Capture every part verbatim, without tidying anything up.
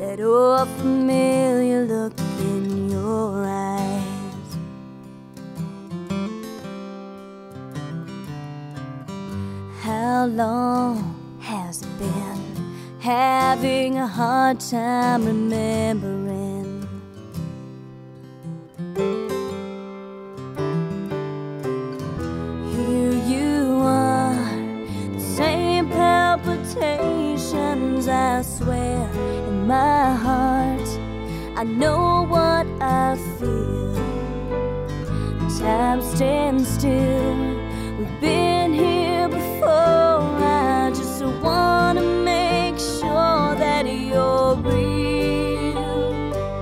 that old familiar look in your eyes. How long has it been? Having a hard time remembering. Here you are, the same palpitations, I swear, in my heart. I know what I feel. Time stands still. We've been here before. I just wanna make sure that you're real.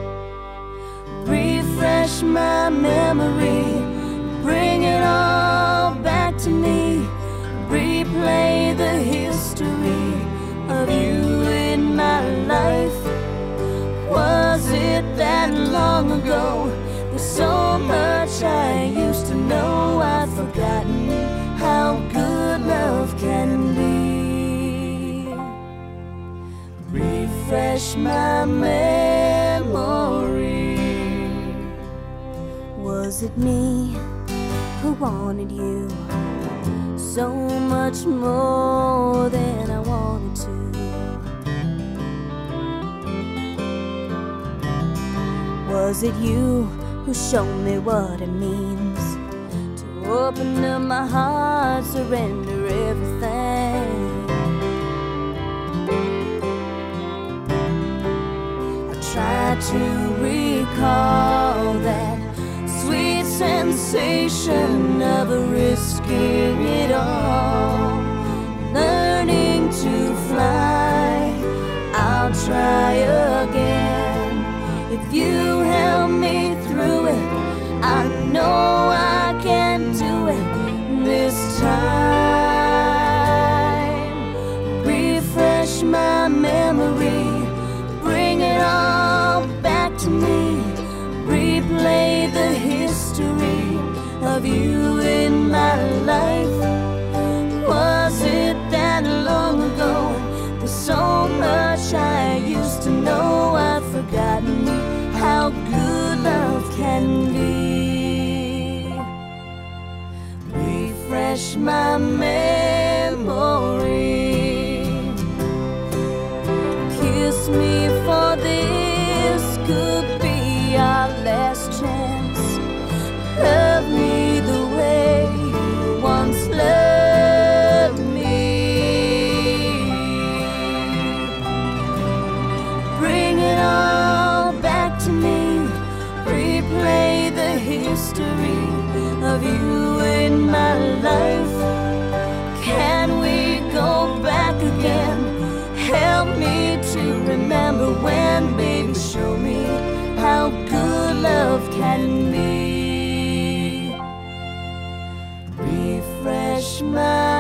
Refresh my memory, bring it all back to me. Replay the history of you in my life. Was it that long ago? There's so much I used to know. I've forgotten how good love can be. Refresh my memory. Was it me who wanted you so much more than I wanted to? Was it you who showed me what it means to open up my heart, surrender everything? I try to recall that sweet sensation of risking it all, learning to fly. I'll try again. If you help me through it, I know I can do it this time. Refresh my memory, bring it all back to me. Replay the history of you in my life. Was it that long ago? There's so much I used to know. I've forgotten how good love can be. Refresh my memory. Kiss me, for this could be our last chance. Love me the way you once loved me. Bring it all back to me. Replay the history of you in my life. Can we go back again? Help me to remember when, baby, show me how good love can be. Refresh my